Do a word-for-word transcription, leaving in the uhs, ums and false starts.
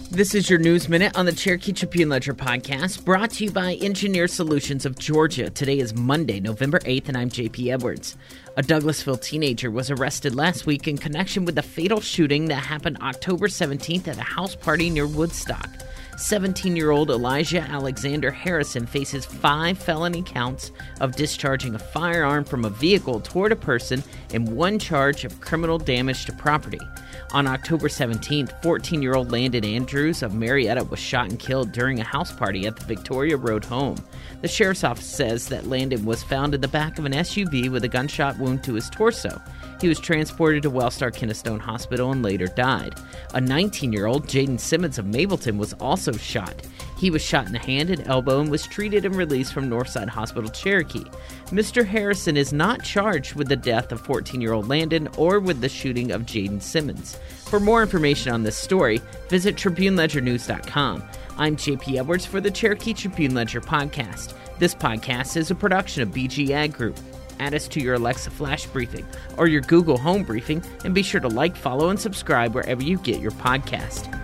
This is your News Minute on the Cherokee Tribune-Ledger podcast, brought to you by Engineer Solutions of Georgia. Today is Monday, November eighth, and I'm J P Edwards. A Douglasville teenager was arrested last week in connection with the fatal shooting that happened October seventeenth at a house party near Woodstock. seventeen-year-old Elijah Alexander Harrison faces five felony counts of discharging a firearm from a vehicle toward a person and one charge of criminal damage to property. On October seventeenth, fourteen-year-old Landon Andrews of Marietta was shot and killed during a house party at the Victoria Road home. The sheriff's office says that Landon was found in the back of an S U V with a gunshot wound to his torso. He was transported to Wellstar Kennestone Hospital and later died. A nineteen-year-old, Jaden Simmons of Mableton, was also shot. He was shot in the hand and elbow and was treated and released from Northside Hospital, Cherokee. Mister Harrison is not charged with the death of fourteen-year-old Landon or with the shooting of Jaden Simmons. For more information on this story, visit Tribune Ledger News dot com. I'm J P Edwards for the Cherokee Tribune-Ledger podcast. This podcast is a production of B G Ag Group. Add us to your Alexa Flash Briefing or your Google Home Briefing, and be sure to like, follow, and subscribe wherever you get your podcast.